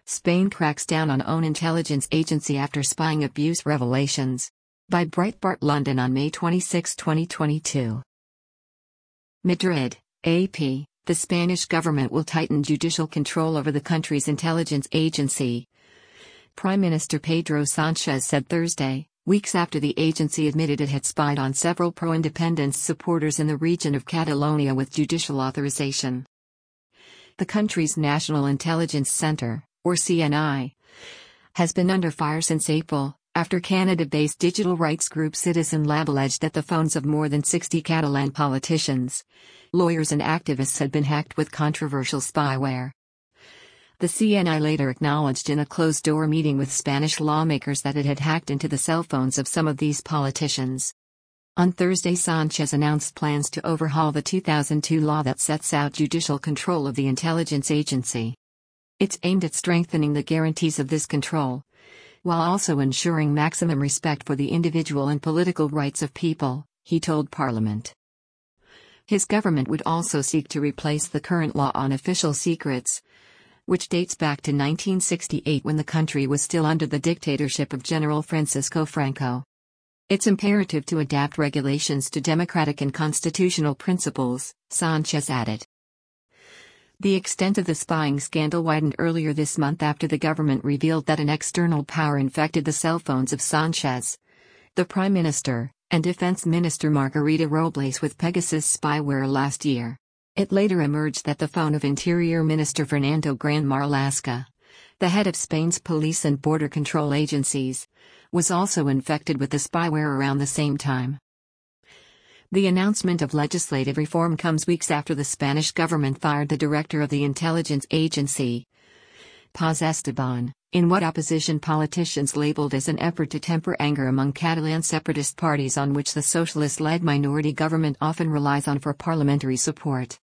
Spain cracks down on own intelligence agency after spying abuse revelations. By Breitbart London on May 26, 2022. Madrid, AP. The Spanish government will tighten judicial control over the country's intelligence agency. Prime Minister Pedro Sánchez said Thursday, weeks after the agency admitted it had spied on several pro-independence supporters in the region of Catalonia with judicial authorization. The country's National Intelligence Center, or CNI, has been under fire since April, after Canada-based digital rights group Citizen Lab alleged that the phones of more than 60 Catalan politicians, lawyers and activists had been hacked with controversial spyware. The CNI later acknowledged in a closed-door meeting with Spanish lawmakers that it had hacked into the cell phones of some of these politicians. On Thursday, Sánchez announced plans to overhaul the 2002 law that sets out judicial control of the intelligence agency. It's aimed at strengthening the guarantees of this control, while also ensuring maximum respect for the individual and political rights of people, he told Parliament. His government would also seek to replace the current law on official secrets, which dates back to 1968 when the country was still under the dictatorship of General Francisco Franco. It's imperative to adapt regulations to democratic and constitutional principles, Sánchez added. The extent of the spying scandal widened earlier this month after the government revealed that an external power infected the cell phones of Sánchez, the Prime Minister, and Defense Minister Margarita Robles with Pegasus spyware last year. It later emerged that the phone of Interior Minister Fernando Grande Marlaska, the head of Spain's police and border control agencies, was also infected with the spyware around the same time. The announcement of legislative reform comes weeks after the Spanish government fired the director of the intelligence agency, Paz Esteban, in what opposition politicians labeled as an effort to temper anger among Catalan separatist parties on which the socialist-led minority government often relies on for parliamentary support.